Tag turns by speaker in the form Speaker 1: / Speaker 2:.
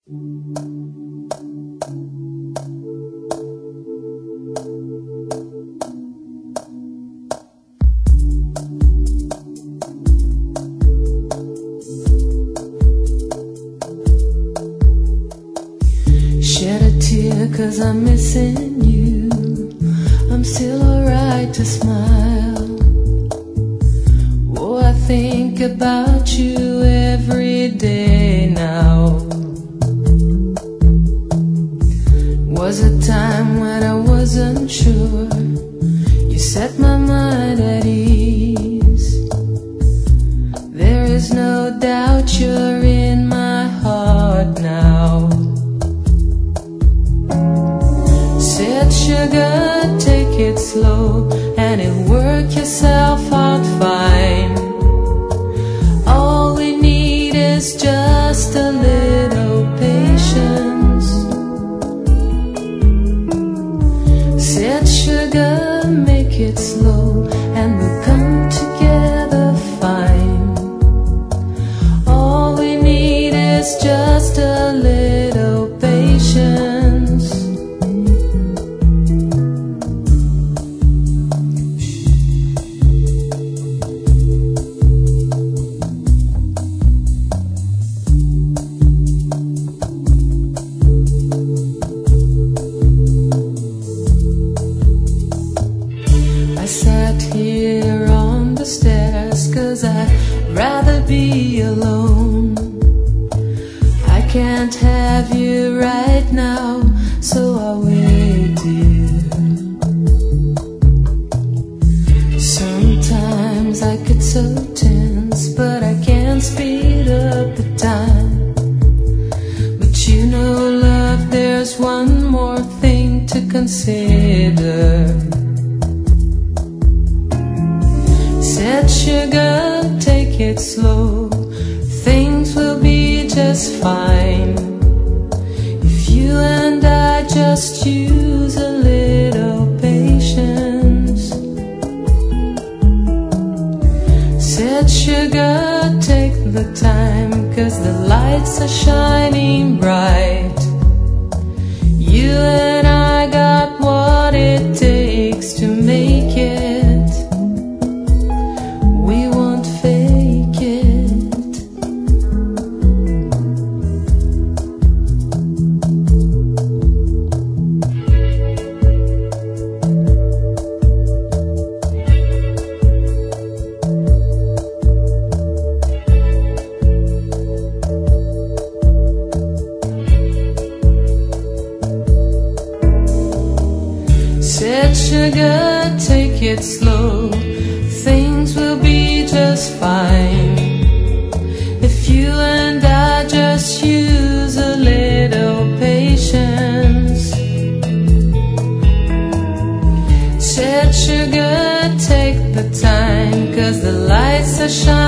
Speaker 1: Shed a tear 'cause I'm missing you. I'm still alright to smile. Oh, I think about you every day now. Was a time when I wasn't sure. You set my mind at ease. There is no doubt you're in my heart now. Said, sugar, take it slow, and it'll work yourself out fine. All we need is just a little patience. Said, sugar, make it slow, and we'll come together fine. All we need is just a little patience. Sat here on the stairs 'cause I'd rather be alone. I can't have you right now, so I'll wait, dear. Sometimes I get so tense, but I can't speed up the time. But you know, love, there's one more thing to consider. Said, sugar, take it slow, things will be just fine. If you and I just use a little patience. Said, sugar, take the time, 'cause the lights are shining bright. You and I got what it takes to make it. Said, sugar, take it slow, things will be just fine. If you and I just use a little patience. Said, sugar, take the time, 'cause the lights are shining.